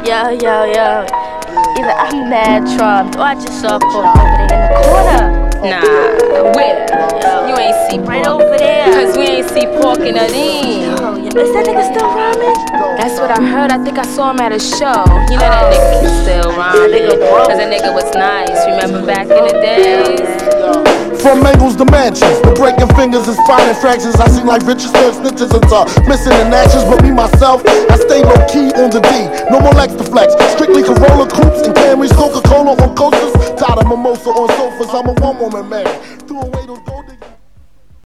Yo. Either I'm mad drunk or I just saw Pork over there in the corner. Nah, where? You ain't see Pork. Right over there. Cause we ain't see Pork in a lean. Is that nigga still rhyming? That's what I heard. I think I saw him at a show. You know that nigga can still rhyme. Cause that nigga was nice. Remember back in the days? From angles to mansions, the breaking fingers is finding fractions. I seem like riches, third snitches and missing in actions. But me, myself, I stay low key on the D. No more Lex to flex, strictly Corolla coupes and Camrys, Coca-Cola on coasters. Tired of mimosa on sofas, I'm a one-woman man. Threw away those golden